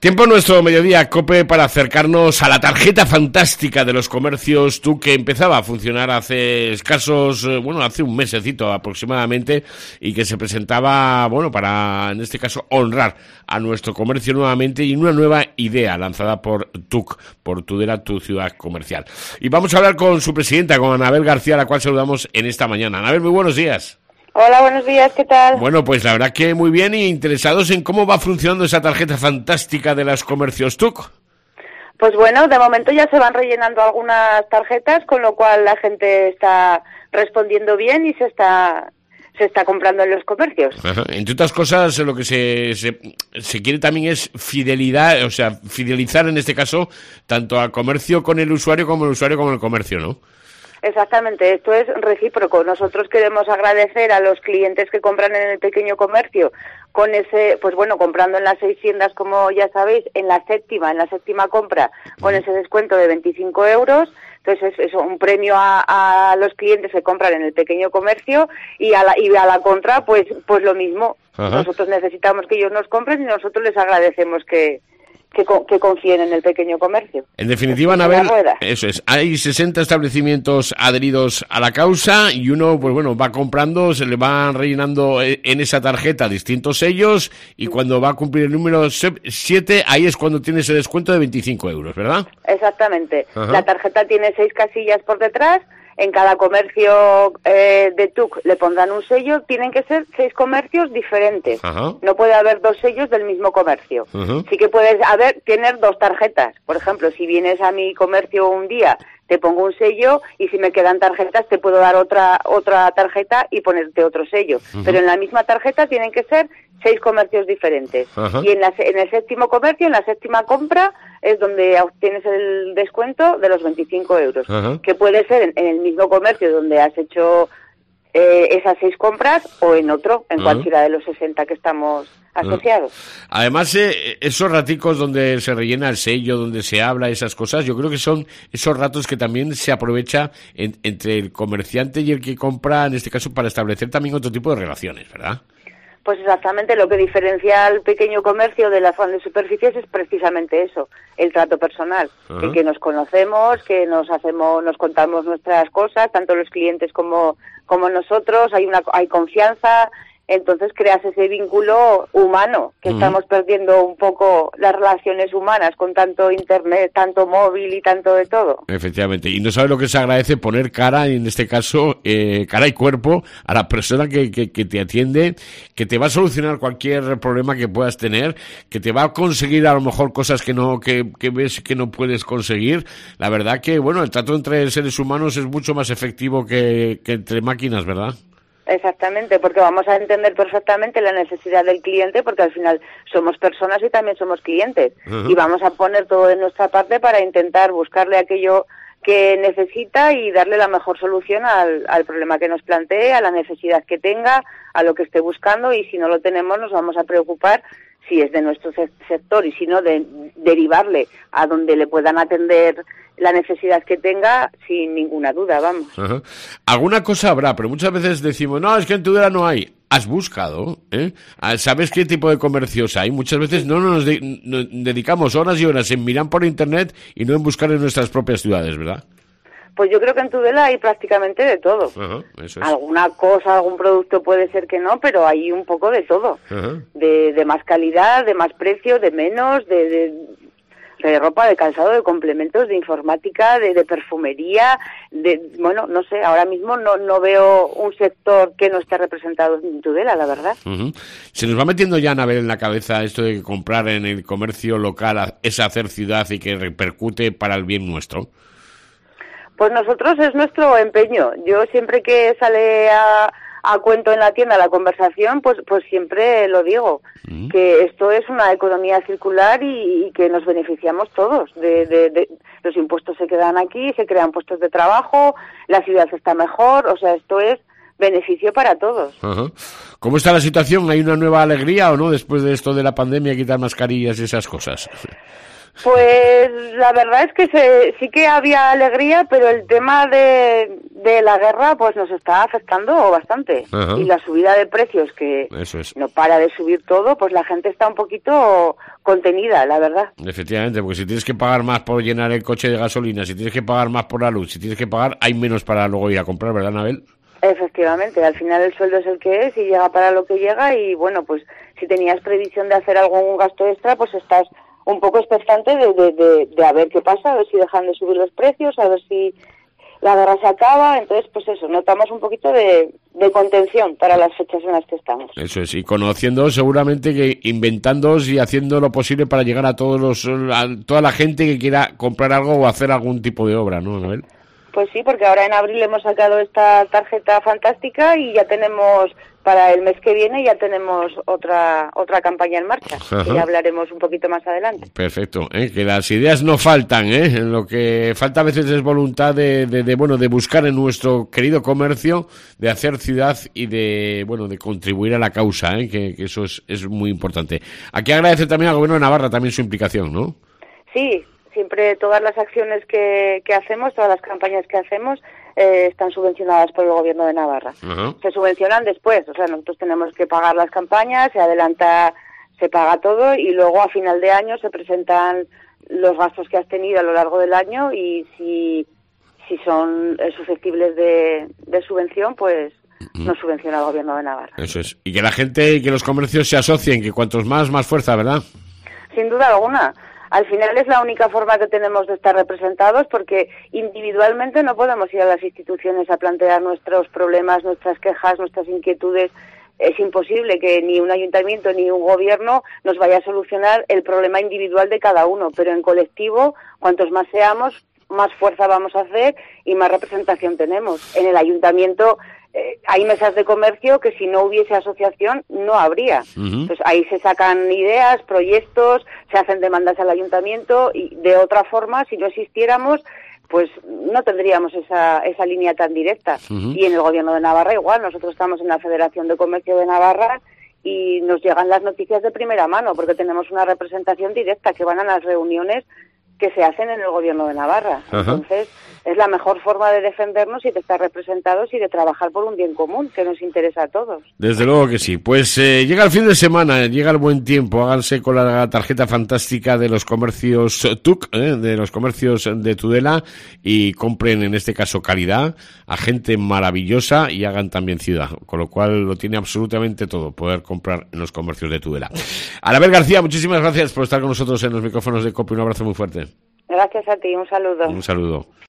Tiempo nuestro mediodía, COPE, para acercarnos a la tarjeta fantástica de los comercios TUC, que empezaba a funcionar hace escasos, hace un mesecito aproximadamente, y que se presentaba, para, en este caso, honrar a nuestro comercio nuevamente, y una nueva idea lanzada por TUC, por Tudela, tu ciudad comercial. Y vamos a hablar con su presidenta, con Anabel García, a la cual saludamos en esta mañana. Anabel, muy buenos días. Hola, buenos días, ¿qué tal? Bueno, pues la verdad que muy bien, y interesados en cómo va funcionando esa tarjeta fantástica de los comercios TUC. Pues bueno, de momento ya se van rellenando algunas tarjetas, con lo cual la gente está respondiendo bien y se está comprando en los comercios. Ajá. Entre otras cosas, lo que se quiere también es fidelidad, o sea, fidelizar en este caso tanto al comercio con el usuario como el usuario con el comercio, ¿no? Exactamente, esto es recíproco. Nosotros queremos agradecer a los clientes que compran en el pequeño comercio con ese, comprando en las 6 tiendas, como ya sabéis, en la séptima compra, con ese descuento de 25 euros. Entonces es un premio a los clientes que compran en el pequeño comercio, y a la contra, pues lo mismo. Ajá. Nosotros necesitamos que ellos nos compren y nosotros les agradecemos que confíen en el pequeño comercio. En definitiva, Anabel, eso es, hay 60 establecimientos adheridos a la causa, y uno, va comprando, se le van rellenando en esa tarjeta distintos sellos, y cuando va a cumplir el número 7, ahí es cuando tiene ese descuento de 25 euros, ¿verdad? Exactamente. Ajá. La tarjeta tiene 6 casillas por detrás. En cada comercio de TUC le pondrán un sello. Tienen que ser 6 comercios diferentes. Ajá. No puede haber 2 sellos del mismo comercio. Ajá. Sí que puedes tener 2 tarjetas. Por ejemplo, si vienes a mi comercio un día, te pongo un sello, y si me quedan tarjetas te puedo dar otra tarjeta y ponerte otro sello. Uh-huh. Pero en la misma tarjeta tienen que ser 6 comercios diferentes. Uh-huh. Y en el séptimo comercio, en la séptima compra, es donde obtienes el descuento de los 25 euros. Uh-huh. Que puede ser en el mismo comercio donde has hecho esas 6 compras, o en otro, en cualquiera de los 60 que estamos asociados. Además, esos raticos donde se rellena el sello, donde se habla, esas cosas, yo creo que son esos ratos que también se aprovecha entre el comerciante y el que compra, en este caso, para establecer también otro tipo de relaciones, ¿verdad? Pues exactamente, lo que diferencia al pequeño comercio de las grandes superficies es precisamente eso, el trato personal. Uh-huh. El que nos conocemos, que nos contamos nuestras cosas, tanto los clientes como nosotros, hay confianza. Entonces creas ese vínculo humano, que estamos perdiendo un poco las relaciones humanas con tanto internet, tanto móvil y tanto de todo. Efectivamente, y no sabes lo que se agradece poner cara, en este caso, cara y cuerpo, a la persona que te atiende, que te va a solucionar cualquier problema que puedas tener, que te va a conseguir a lo mejor cosas que ves que no puedes conseguir. La verdad que, el trato entre seres humanos es mucho más efectivo que entre máquinas, ¿verdad? Exactamente, porque vamos a entender perfectamente la necesidad del cliente, porque al final somos personas y también somos clientes. Uh-huh. Y vamos a poner todo de nuestra parte para intentar buscarle aquello que necesita y darle la mejor solución al problema que nos plantee, a la necesidad que tenga, a lo que esté buscando, y si no lo tenemos nos vamos a preocupar si es de nuestro sector, y si no, de derivarle a donde le puedan atender la necesidad que tenga, sin ninguna duda, vamos. Uh-huh. Alguna cosa habrá, pero muchas veces decimos, no, es que en Tudela no hay. ¿Has buscado? ¿Sabes qué tipo de comercios hay? Muchas veces no nos dedicamos horas y horas en mirar por internet y no en buscar en nuestras propias ciudades, ¿verdad? Pues yo creo que en Tudela hay prácticamente de todo. Uh-huh, eso es. Alguna cosa, algún producto puede ser que no, pero hay un poco de todo. Uh-huh. De más calidad, de más precio, de menos, de ropa, de calzado, de complementos, de informática, de perfumería, no sé, ahora mismo no veo un sector que no esté representado en Tudela, la verdad. Uh-huh. Se nos va metiendo ya, Anabel, en la cabeza esto de que comprar en el comercio local es hacer ciudad y que repercute para el bien nuestro. Pues nosotros es nuestro empeño. Yo siempre que sale a cuento en la tienda la conversación, pues siempre lo digo, que esto es una economía circular y que nos beneficiamos todos. De los impuestos se quedan aquí, se crean puestos de trabajo, la ciudad está mejor, o sea, esto es beneficio para todos. Uh-huh. ¿Cómo está la situación? ¿Hay una nueva alegría o no después de esto de la pandemia, quitar mascarillas y esas cosas? Pues la verdad es que sí que había alegría, pero el tema de la guerra pues nos está afectando bastante. Ajá. Y la subida de precios, que Eso es. no para de subir todo, pues la gente está un poquito contenida, la verdad. Efectivamente, porque si tienes que pagar más por llenar el coche de gasolina, si tienes que pagar más por la luz, si tienes que pagar, hay menos para luego ir a comprar, ¿verdad, Anabel? Efectivamente, al final el sueldo es el que es y llega para lo que llega y bueno, pues si tenías previsión de hacer algún gasto extra, pues estás un poco expectante de a ver qué pasa, a ver si dejan de subir los precios, a ver si la guerra se acaba. Entonces, pues eso, notamos un poquito de contención para las fechas en las que estamos. Eso es, y conociendo seguramente que inventándoos y haciendo lo posible para llegar a toda la gente que quiera comprar algo o hacer algún tipo de obra, ¿no, Anabel? Pues sí, porque ahora en abril hemos sacado esta tarjeta fantástica y ya tenemos, para el mes que viene, ya tenemos otra campaña en marcha, Ajá. que ya hablaremos un poquito más adelante. Perfecto, que las ideas no faltan, lo que falta a veces es voluntad de buscar en nuestro querido comercio, de hacer ciudad y de contribuir a la causa, que eso es muy importante. Aquí agradece también al Gobierno de Navarra también su implicación, ¿no? Sí. Siempre todas las acciones que hacemos, todas las campañas que hacemos, están subvencionadas por el Gobierno de Navarra. Uh-huh. Se subvencionan después, o sea, nosotros tenemos que pagar las campañas, se adelanta, se paga todo y luego a final de año se presentan los gastos que has tenido a lo largo del año y si son susceptibles de subvención, pues nos subvenciona el Gobierno de Navarra. Eso es. Y que la gente y que los comercios se asocien, que cuantos más fuerza, ¿verdad? Sin duda alguna. Al final es la única forma que tenemos de estar representados porque individualmente no podemos ir a las instituciones a plantear nuestros problemas, nuestras quejas, nuestras inquietudes. Es imposible que ni un ayuntamiento ni un gobierno nos vaya a solucionar el problema individual de cada uno, pero en colectivo, cuantos más seamos, más fuerza vamos a hacer y más representación tenemos. En el ayuntamiento hay mesas de comercio que si no hubiese asociación no habría. Uh-huh. Pues ahí se sacan ideas, proyectos, se hacen demandas al ayuntamiento y de otra forma, si no existiéramos, pues no tendríamos esa línea tan directa. Uh-huh. Y en el Gobierno de Navarra igual, nosotros estamos en la Federación de Comercio de Navarra y nos llegan las noticias de primera mano porque tenemos una representación directa que van a las reuniones que se hacen en el Gobierno de Navarra. Ajá. Entonces, es la mejor forma de defendernos y de estar representados y de trabajar por un bien común que nos interesa a todos. Desde luego que sí. Pues llega el fin de semana, llega el buen tiempo. Háganse con la tarjeta fantástica de los comercios TUC, de los comercios de Tudela, y compren, en este caso, calidad, a gente maravillosa y hagan también ciudad. Con lo cual lo tiene absolutamente todo, poder comprar en los comercios de Tudela. Anabel García, muchísimas gracias por estar con nosotros en los micrófonos de COPE. Un abrazo muy fuerte. Gracias a ti, un saludo. Un saludo.